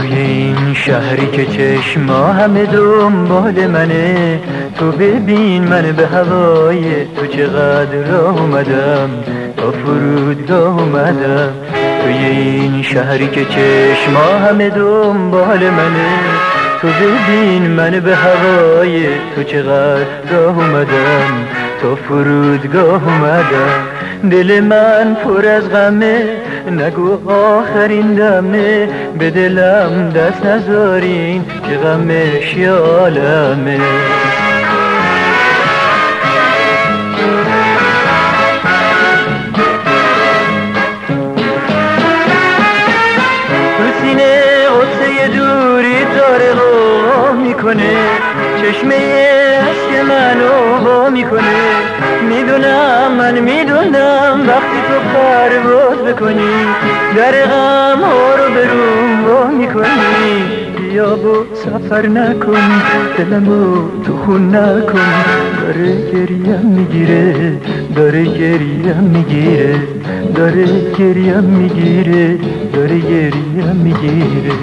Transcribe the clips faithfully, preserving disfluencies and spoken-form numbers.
توی این شهری که چشما همه دنبال منه، تو ببین من به هوای تو چقدر راه اومدم، تا فرودگاه اومدم. توی این شهری که چشما همه دنبال منه، تو ببین من به هوای تو چقدر راه اومدم، تا فرودگاه اومدم. دل من پر از غمه، نگو آخرین دمه، به دلم دست نذارین که غمش یه عالمه. تو سینه غصه دوری داره غم میکنه، چشمه عشق منو وا میکنه. میدونم من میدونم وقتی تو پرواز بکنی، در غم ها رو به روم وا میکنی. بیا با سفر نکن، دلمو تو خون نکن، داره گریم میگیره، داره گریم میگیره، داره گریم میگیره، داره گریم میگیره.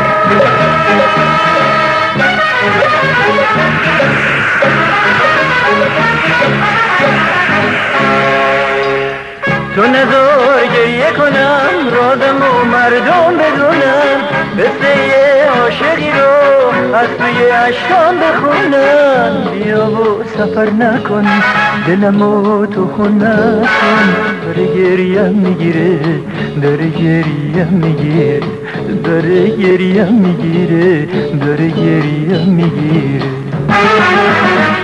تو نذار گریه کنم، رازم و مردم بدونم، قصه عاشقی رو از توی اشکام بخونم. بیا و سفر نکن، دلمو تو خون نکن، داره گریم میگیره، داره گریم میگیره، داره گریم میگیره، داره گریم میگیره.